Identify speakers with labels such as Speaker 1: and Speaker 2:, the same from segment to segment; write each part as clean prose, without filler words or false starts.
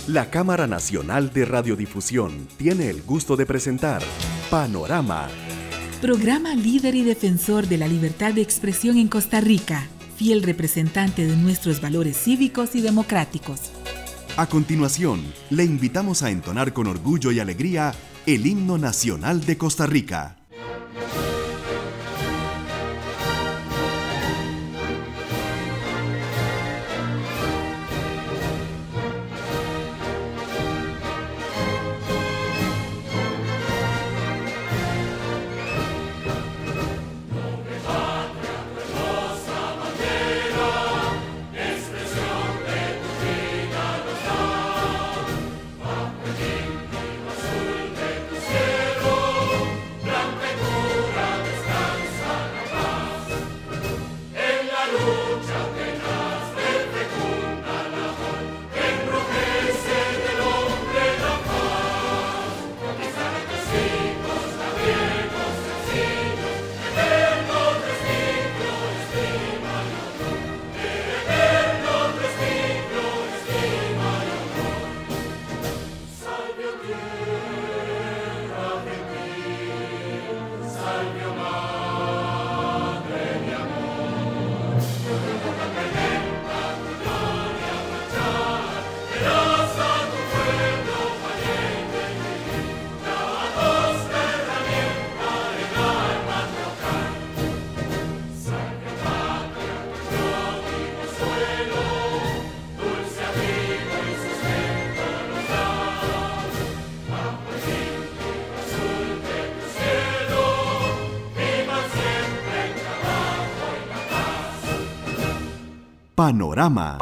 Speaker 1: La Cámara Nacional de Radiodifusión tiene el gusto de presentar Panorama.
Speaker 2: Programa líder y defensor de la libertad de expresión en Costa Rica, fiel representante de nuestros valores cívicos y democráticos.
Speaker 1: A continuación, le invitamos a entonar con orgullo y alegría el himno nacional de Costa Rica. Panorama.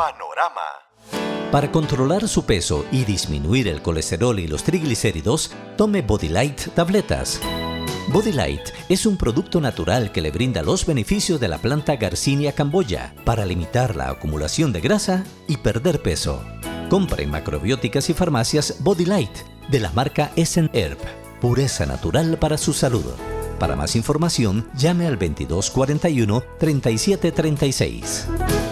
Speaker 3: Para controlar su peso y disminuir el colesterol y los triglicéridos, tome Body Light tabletas. Body Light es un producto natural que le brinda los beneficios de la planta Garcinia camboya para limitar la acumulación de grasa y perder peso. Compra en macrobióticas y farmacias Body Light de la marca Essen Herb, pureza natural para su salud. Para más información, llame al 2241-3736.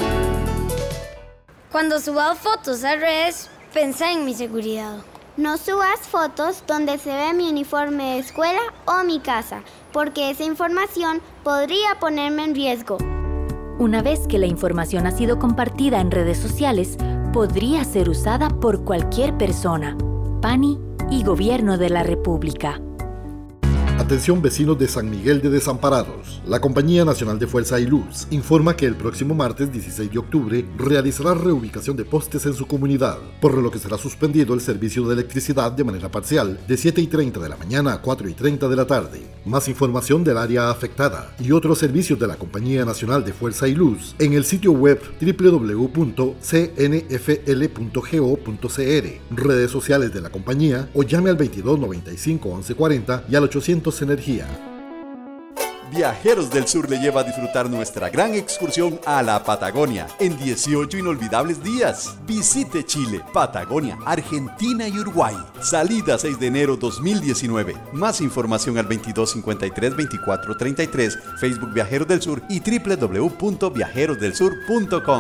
Speaker 4: Cuando subas fotos a redes, pensá en mi seguridad.
Speaker 5: No subas fotos donde se ve mi uniforme de escuela o mi casa, porque esa información podría ponerme en riesgo.
Speaker 6: Una vez que la información ha sido compartida en redes sociales, podría ser usada por cualquier persona. PANI y Gobierno de la República.
Speaker 7: Atención vecinos de San Miguel de Desamparados. La Compañía Nacional de Fuerza y Luz informa que el próximo martes 16 de octubre realizará reubicación de postes en su comunidad, por lo que será suspendido el servicio de electricidad de manera parcial de 7:30 de la mañana a 4:30 de la tarde. Más información del área afectada y otros servicios de la Compañía Nacional de Fuerza y Luz en el sitio web www.cnfl.go.cr, redes sociales de la compañía o llame al 22 95 11 40 y al 800 Energía.
Speaker 1: Viajeros del Sur le lleva a disfrutar nuestra gran excursión a la Patagonia en 18 inolvidables días. Visite Chile, Patagonia, Argentina y Uruguay. Salida 6 de enero 2019. Más información al 2253-2433, Facebook Viajeros del Sur y www.viajerosdelsur.com.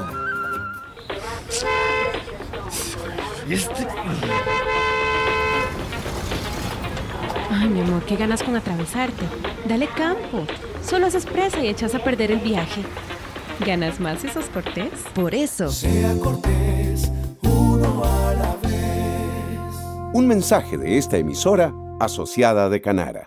Speaker 8: Ay, mi amor, qué ganas con atravesarte. Dale campo. Solo haces presa y echas a perder el viaje. ¿Ganas más si sos cortés?
Speaker 6: Por eso.
Speaker 9: Sea cortés, uno a la vez.
Speaker 10: Un mensaje de esta emisora asociada de Canara.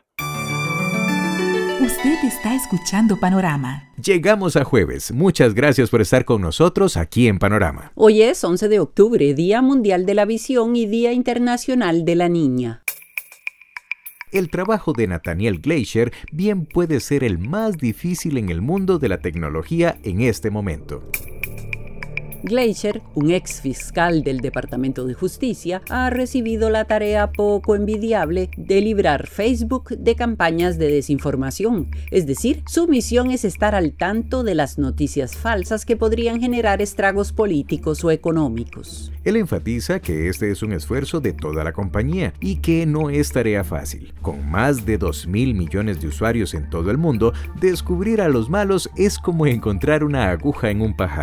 Speaker 2: Usted está escuchando Panorama.
Speaker 11: Llegamos a jueves. Muchas gracias por estar con nosotros aquí en Panorama.
Speaker 12: Hoy es 11 de octubre, Día Mundial de la Visión y Día Internacional de la Niña.
Speaker 11: El trabajo de Nathaniel Gleicher bien puede ser el más difícil en el mundo de la tecnología en este momento.
Speaker 12: Gleicher, un ex fiscal del Departamento de Justicia, ha recibido la tarea poco envidiable de librar Facebook de campañas de desinformación. Es decir, su misión es estar al tanto de las noticias falsas que podrían generar estragos políticos o económicos.
Speaker 11: Él enfatiza que este es un esfuerzo de toda la compañía y que no es tarea fácil. Con más de 2.000 millones de usuarios en todo el mundo, descubrir a los malos es como encontrar una aguja en un pajar.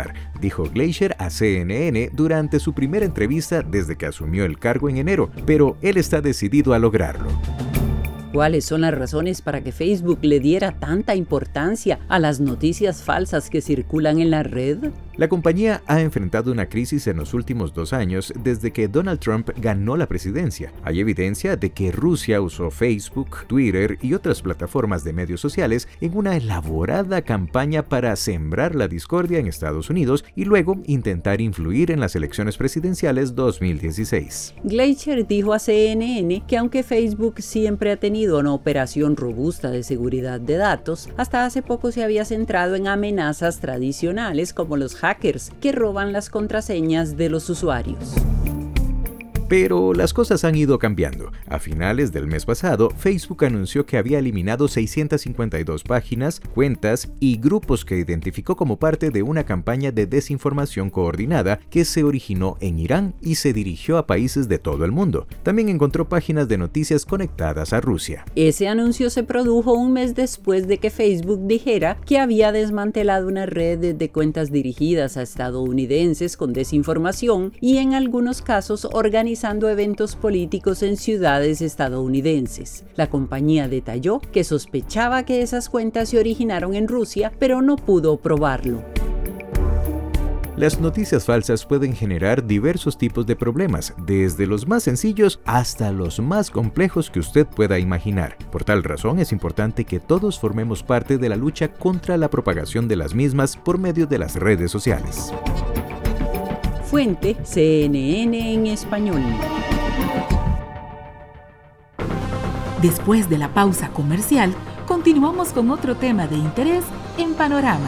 Speaker 11: dijo Glaeser a CNN durante su primera entrevista desde que asumió el cargo en enero, pero él está decidido a lograrlo.
Speaker 12: ¿Cuáles son las razones para que Facebook le diera tanta importancia a las noticias falsas que circulan en la red?
Speaker 11: La compañía ha enfrentado una crisis en los últimos 2 años desde que Donald Trump ganó la presidencia. Hay evidencia de que Rusia usó Facebook, Twitter y otras plataformas de medios sociales en una elaborada campaña para sembrar la discordia en Estados Unidos y luego intentar influir en las elecciones presidenciales 2016.
Speaker 12: Glaeser dijo a CNN que aunque Facebook siempre ha tenido una operación robusta de seguridad de datos, hasta hace poco se había centrado en amenazas tradicionales como los hackers que roban las contraseñas de los usuarios.
Speaker 11: Pero las cosas han ido cambiando. A finales del mes pasado, Facebook anunció que había eliminado 652 páginas, cuentas y grupos que identificó como parte de una campaña de desinformación coordinada que se originó en Irán y se dirigió a países de todo el mundo. También encontró páginas de noticias conectadas a Rusia.
Speaker 12: Ese anuncio se produjo un mes después de que Facebook dijera que había desmantelado una red de cuentas dirigidas a estadounidenses con desinformación y en algunos casos organizando eventos políticos en ciudades estadounidenses. La compañía detalló que sospechaba que esas cuentas se originaron en Rusia, pero no pudo probarlo.
Speaker 11: Las noticias falsas pueden generar diversos tipos de problemas, desde los más sencillos hasta los más complejos que usted pueda imaginar. Por tal razón, es importante que todos formemos parte de la lucha contra la propagación de las mismas por medio de las redes sociales.
Speaker 12: Fuente: CNN en español.
Speaker 2: Después de la pausa comercial, continuamos con otro tema de interés en Panorama.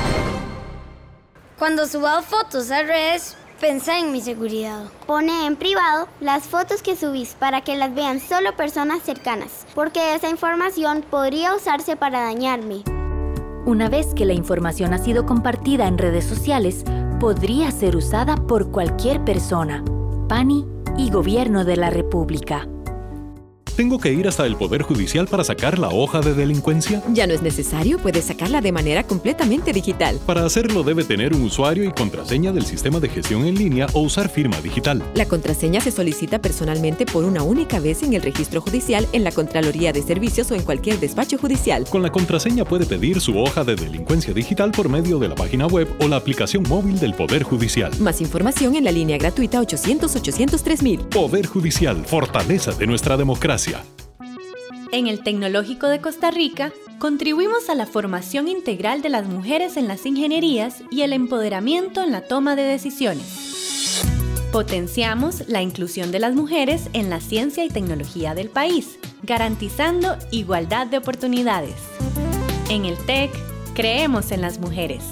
Speaker 4: Cuando suba fotos a redes, pensá en mi seguridad.
Speaker 5: Pone en privado las fotos que subís para que las vean solo personas cercanas, porque esa información podría usarse para dañarme.
Speaker 6: Una vez que la información ha sido compartida en redes sociales, podría ser usada por cualquier persona. PANI y Gobierno de la República.
Speaker 13: ¿Tengo que ir hasta el Poder Judicial para sacar la hoja de delincuencia?
Speaker 14: Ya no es necesario, puedes sacarla de manera completamente digital.
Speaker 13: Para hacerlo debe tener un usuario y contraseña del sistema de gestión en línea o usar firma digital.
Speaker 14: La contraseña se solicita personalmente por una única vez en el registro judicial, en la Contraloría de Servicios o en cualquier despacho judicial.
Speaker 13: Con la contraseña puede pedir su hoja de delincuencia digital por medio de la página web o la aplicación móvil del Poder Judicial.
Speaker 14: Más información en la línea gratuita 800-800-3000.
Speaker 13: Poder Judicial, fortaleza de nuestra democracia.
Speaker 15: En el Tecnológico de Costa Rica, contribuimos a la formación integral de las mujeres en las ingenierías y el empoderamiento en la toma de decisiones. Potenciamos la inclusión de las mujeres en la ciencia y tecnología del país, garantizando igualdad de oportunidades. En el TEC, creemos en las mujeres.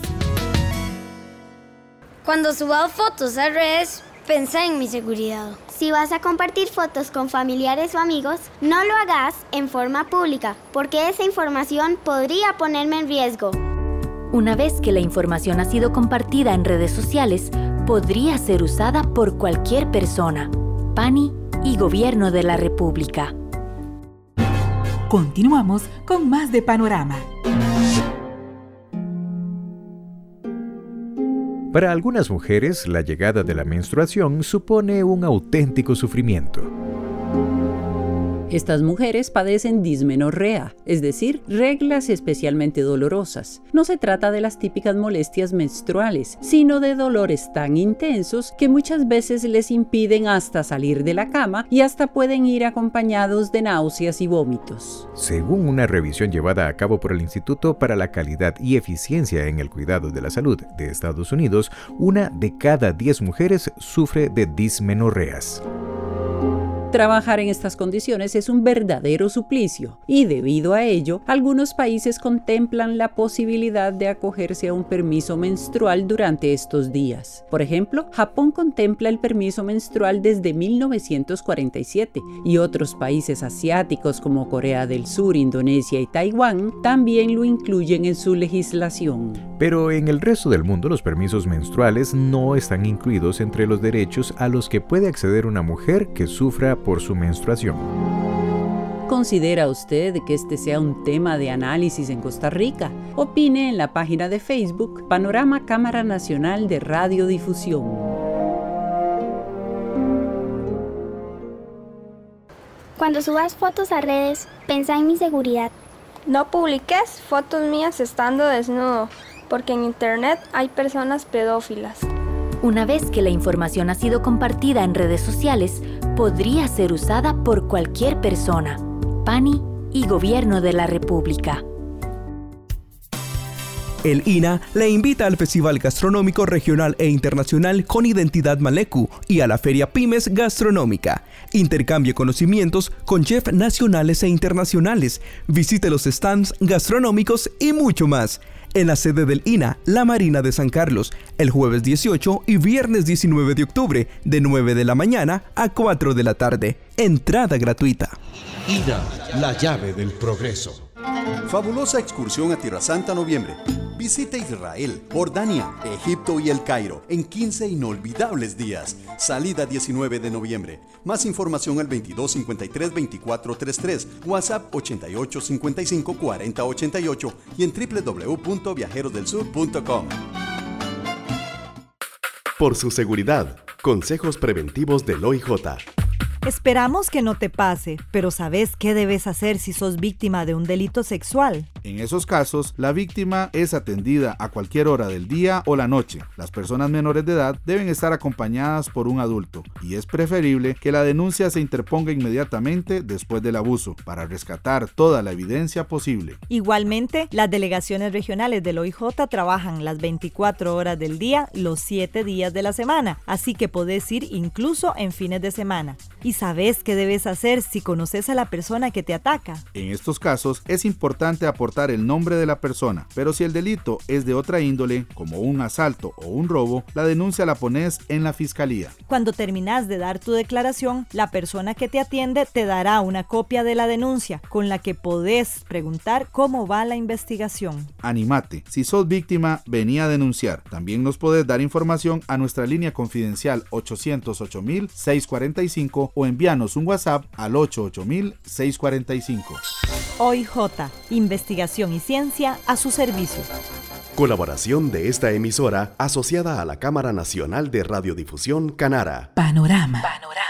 Speaker 4: Cuando suba fotos a redes, pensá en mi seguridad.
Speaker 5: Si vas a compartir fotos con familiares o amigos, no lo hagas en forma pública, porque esa información podría ponerme en riesgo.
Speaker 6: Una vez que la información ha sido compartida en redes sociales, podría ser usada por cualquier persona. PANI y Gobierno de la República.
Speaker 2: Continuamos con más de Panorama.
Speaker 11: Para algunas mujeres, la llegada de la menstruación supone un auténtico sufrimiento.
Speaker 12: Estas mujeres padecen dismenorrea, es decir, reglas especialmente dolorosas. No se trata de las típicas molestias menstruales, sino de dolores tan intensos que muchas veces les impiden hasta salir de la cama y hasta pueden ir acompañados de náuseas y vómitos.
Speaker 11: Según una revisión llevada a cabo por el Instituto para la Calidad y Eficiencia en el Cuidado de la Salud de Estados Unidos, 1 de cada 10 mujeres sufre de dismenorreas.
Speaker 12: Trabajar en estas condiciones es un verdadero suplicio y debido a ello, algunos países contemplan la posibilidad de acogerse a un permiso menstrual durante estos días. Por ejemplo, Japón contempla el permiso menstrual desde 1947 y otros países asiáticos como Corea del Sur, Indonesia y Taiwán también lo incluyen en su legislación.
Speaker 11: Pero en el resto del mundo los permisos menstruales no están incluidos entre los derechos a los que puede acceder una mujer que sufra por su menstruación.
Speaker 12: ¿Considera usted que este sea un tema de análisis en Costa Rica? Opine en la página de Facebook Panorama Cámara Nacional de Radiodifusión.
Speaker 5: Cuando subas fotos a redes, pensá en mi seguridad.
Speaker 16: No publiques fotos mías estando desnudo, porque en internet hay personas pedófilas.
Speaker 6: Una vez que la información ha sido compartida en redes sociales, podría ser usada por cualquier persona. PANI y Gobierno de la República.
Speaker 17: El INA le invita al Festival Gastronómico Regional e Internacional con Identidad Malecu y a la Feria Pymes Gastronómica. Intercambie conocimientos con chefs nacionales e internacionales. Visite los stands gastronómicos y mucho más. En la sede del INA, La Marina de San Carlos, el jueves 18 y viernes 19 de octubre, de 9 de la mañana a 4 de la tarde. Entrada gratuita.
Speaker 1: INA, la llave del progreso. Fabulosa excursión a Tierra Santa noviembre. Visita Israel, Jordania, Egipto y El Cairo en 15 inolvidables días. Salida 19 de noviembre. Más información al 2253-2433, WhatsApp 8855-4088 y en www.viajerosdelsur.com.
Speaker 18: Por su seguridad, consejos preventivos del OIJ.
Speaker 19: Esperamos que no te pase, pero ¿sabes qué debes hacer si sos víctima de un delito sexual?
Speaker 20: En esos casos, la víctima es atendida a cualquier hora del día o la noche. Las personas menores de edad deben estar acompañadas por un adulto y es preferible que la denuncia se interponga inmediatamente después del abuso para rescatar toda la evidencia posible.
Speaker 19: Igualmente, las delegaciones regionales del OIJ trabajan las 24 horas del día, los 7 días de la semana, así que podés ir incluso en fines de semana. ¿Y sabes qué debes hacer si conoces a la persona que te ataca?
Speaker 20: En estos casos es importante aportar el nombre de la persona, pero si el delito es de otra índole, como un asalto o un robo, la denuncia la pones en la fiscalía.
Speaker 19: Cuando terminas de dar tu declaración, la persona que te atiende te dará una copia de la denuncia, con la que podés preguntar cómo va la investigación.
Speaker 20: Anímate, si sos víctima, vení a denunciar. También nos podés dar información a nuestra línea confidencial 808-645 o envíanos un WhatsApp al 880-645.
Speaker 19: OIJ, investigación y ciencia a su servicio.
Speaker 18: Colaboración de esta emisora asociada a la Cámara Nacional de Radiodifusión Canara.
Speaker 2: Panorama.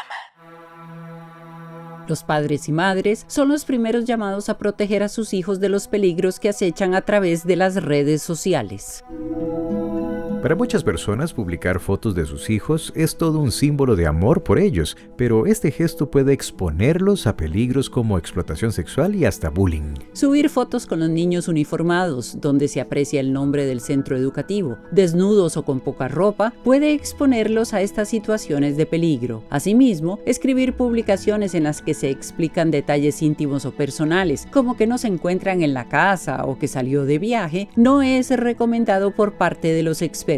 Speaker 12: Los padres y madres son los primeros llamados a proteger a sus hijos de los peligros que acechan a través de las redes sociales.
Speaker 11: Para muchas personas, publicar fotos de sus hijos es todo un símbolo de amor por ellos, pero este gesto puede exponerlos a peligros como explotación sexual y hasta bullying.
Speaker 12: Subir fotos con los niños uniformados, donde se aprecia el nombre del centro educativo, desnudos o con poca ropa, puede exponerlos a estas situaciones de peligro. Asimismo, escribir publicaciones en las que se explican detalles íntimos o personales, como que no se encuentran en la casa o que salió de viaje, no es recomendado por parte de los expertos.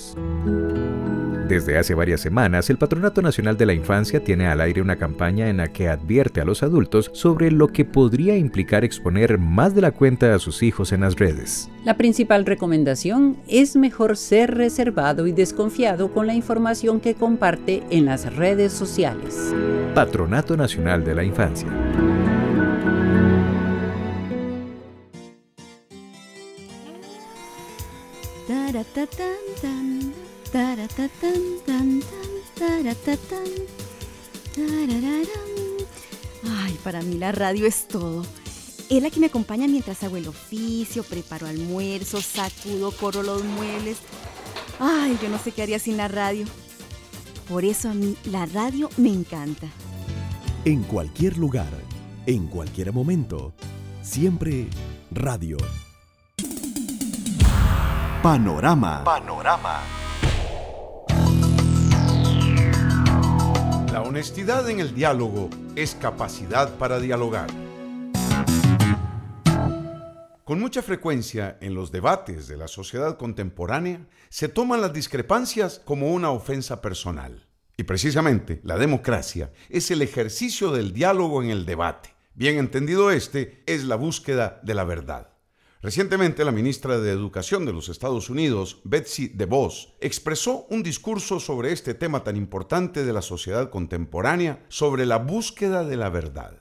Speaker 11: Desde hace varias semanas, el Patronato Nacional de la Infancia tiene al aire una campaña en la que advierte a los adultos sobre lo que podría implicar exponer más de la cuenta a sus hijos en las redes.
Speaker 12: La principal recomendación es mejor ser reservado y desconfiado con la información que comparte en las redes sociales.
Speaker 11: Patronato Nacional de la Infancia.
Speaker 21: Ay, para mí la radio es todo. Es la que me acompaña mientras hago el oficio, preparo almuerzo, sacudo, corro los muebles. Ay, yo no sé qué haría sin la radio. Por eso a mí la radio me encanta.
Speaker 18: En cualquier lugar, en cualquier momento, siempre radio. Panorama.
Speaker 22: La honestidad en el diálogo es capacidad para dialogar. Con mucha frecuencia en los debates de la sociedad contemporánea se toman las discrepancias como una ofensa personal. Y precisamente la democracia es el ejercicio del diálogo en el debate. Bien entendido es la búsqueda de la verdad. Recientemente, la ministra de Educación de los Estados Unidos, Betsy DeVos, expresó un discurso sobre este tema tan importante de la sociedad contemporánea, sobre la búsqueda de la verdad.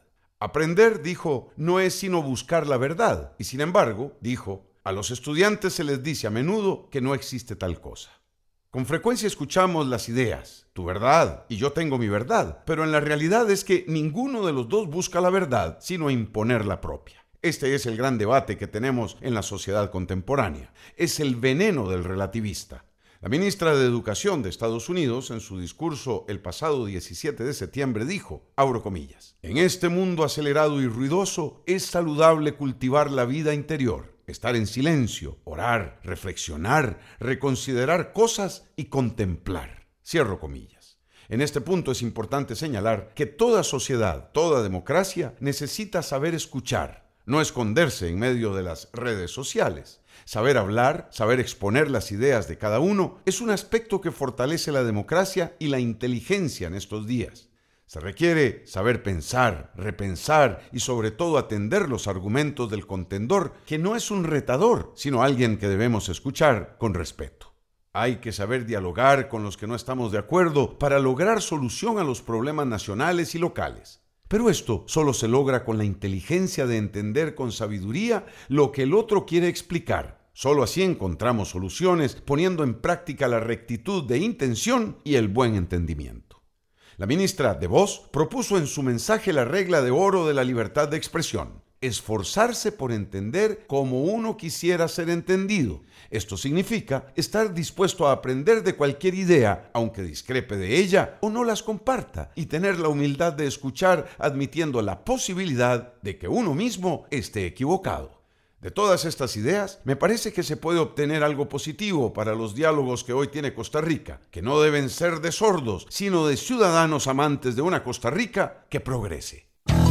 Speaker 22: Aprender, dijo, no es sino buscar la verdad. Y sin embargo, dijo, a los estudiantes se les dice a menudo que no existe tal cosa. Con frecuencia escuchamos las ideas, tu verdad y yo tengo mi verdad, pero en la realidad es que ninguno de los dos busca la verdad, sino imponer la propia. Este es el gran debate que tenemos en la sociedad contemporánea. Es el veneno del relativista. La ministra de Educación de Estados Unidos, en su discurso el pasado 17 de septiembre, dijo, abro comillas, en este mundo acelerado y ruidoso es saludable cultivar la vida interior, estar en silencio, orar, reflexionar, reconsiderar cosas y contemplar. Cierro comillas. En este punto es importante señalar que toda sociedad, toda democracia necesita saber escuchar, no esconderse en medio de las redes sociales. Saber hablar, saber exponer las ideas de cada uno es un aspecto que fortalece la democracia y la inteligencia en estos días. Se requiere saber pensar, repensar y sobre todo atender los argumentos del contendor, que no es un retador, sino alguien que debemos escuchar con respeto. Hay que saber dialogar con los que no estamos de acuerdo para lograr solución a los problemas nacionales y locales. Pero esto solo se logra con la inteligencia de entender con sabiduría lo que el otro quiere explicar. Solo así encontramos soluciones poniendo en práctica la rectitud de intención y el buen entendimiento. La ministra DeVos propuso en su mensaje la regla de oro de la libertad de expresión: esforzarse por entender como uno quisiera ser entendido. Esto significa estar dispuesto a aprender de cualquier idea, aunque discrepe de ella o no las comparta, y tener la humildad de escuchar admitiendo la posibilidad de que uno mismo esté equivocado. De todas estas ideas, me parece que se puede obtener algo positivo para los diálogos que hoy tiene Costa Rica, que no deben ser de sordos, sino de ciudadanos amantes de una Costa Rica que progrese.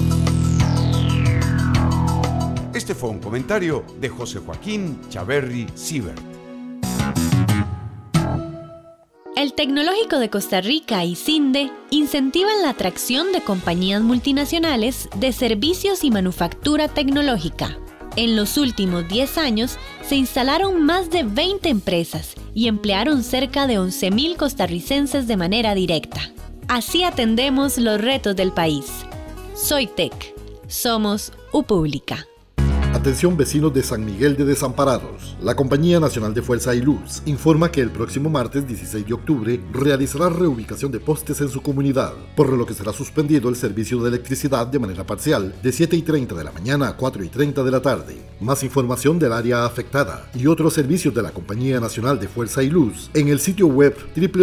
Speaker 22: Este fue un comentario de José Joaquín Chaverri Siebert.
Speaker 15: El Tecnológico de Costa Rica y CINDE incentivan la atracción de compañías multinacionales de servicios y manufactura tecnológica. En los últimos 10 años se instalaron más de 20 empresas y emplearon cerca de 11,000 costarricenses de manera directa. Así atendemos los retos del país. Soy Tec. Somos UPública.
Speaker 3: Atención vecinos de San Miguel de Desamparados. La Compañía Nacional de Fuerza y Luz informa que el próximo martes 16 de octubre realizará reubicación de postes en su comunidad, por lo que será suspendido el servicio de electricidad de manera parcial de 7:30 de la mañana a 4:30 de la tarde. Más información del área afectada y otros servicios de la Compañía Nacional de Fuerza y Luz en el sitio web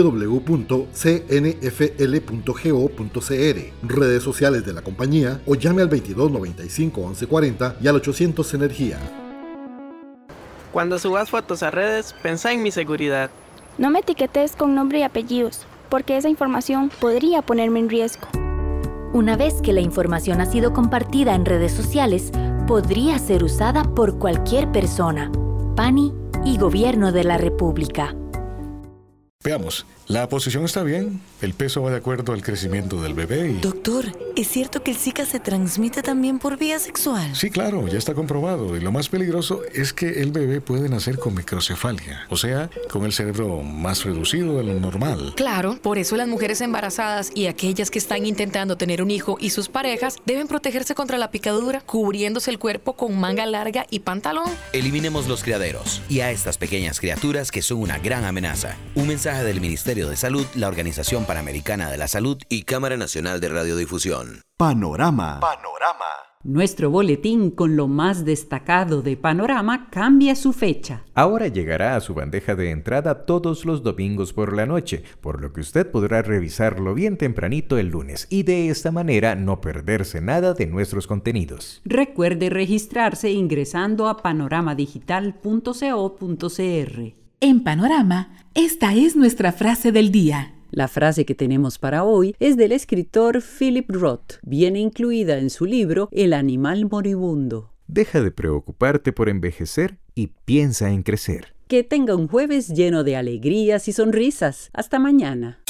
Speaker 3: www.cnfl.go.cr, redes sociales de la compañía o llame al 22 95 11 40 y al 800 Energía.
Speaker 7: Cuando subas fotos a redes, pensá en mi seguridad.
Speaker 16: No me etiquetes con nombre y apellidos, porque esa información podría ponerme en riesgo.
Speaker 6: Una vez que la información ha sido compartida en redes sociales, podría ser usada por cualquier persona. PANI y Gobierno de la República.
Speaker 23: Veamos, la posición está bien, el peso va de acuerdo al crecimiento del bebé y...
Speaker 24: Doctor, ¿es cierto que el Zika se transmite también por vía sexual?
Speaker 23: Sí, claro, ya está comprobado, y lo más peligroso es que el bebé puede nacer con microcefalia, o sea, con el cerebro más reducido de lo normal.
Speaker 24: Claro, por eso las mujeres embarazadas y aquellas que están intentando tener un hijo y sus parejas deben protegerse contra la picadura, cubriéndose el cuerpo con manga larga y pantalón.
Speaker 25: Eliminemos los criaderos y a estas pequeñas criaturas que son una gran amenaza. Un mensaje del Ministerio de Salud, la Organización Panamericana de la Salud y Cámara Nacional de Radiodifusión.
Speaker 18: Panorama.
Speaker 12: Nuestro boletín con lo más destacado de Panorama cambia su fecha.
Speaker 11: Ahora llegará a su bandeja de entrada todos los domingos por la noche, por lo que usted podrá revisarlo bien tempranito el lunes y de esta manera no perderse nada de nuestros contenidos.
Speaker 12: Recuerde registrarse ingresando a panoramadigital.co.cr.
Speaker 2: En Panorama, esta es nuestra frase del día.
Speaker 12: La frase que tenemos para hoy es del escritor Philip Roth. Viene incluida en su libro El animal moribundo.
Speaker 11: Deja de preocuparte por envejecer y piensa en crecer.
Speaker 12: Que tenga un jueves lleno de alegrías y sonrisas. Hasta mañana.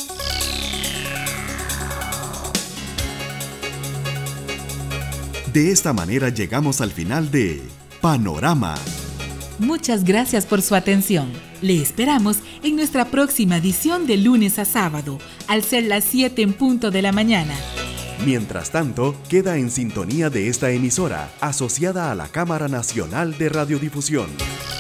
Speaker 18: De esta manera llegamos al final de Panorama.
Speaker 2: Muchas gracias por su atención. Le esperamos en nuestra próxima edición de lunes a sábado, al ser las 7 en punto de la mañana.
Speaker 18: Mientras tanto, queda en sintonía de esta emisora, asociada a la Cámara Nacional de Radiodifusión.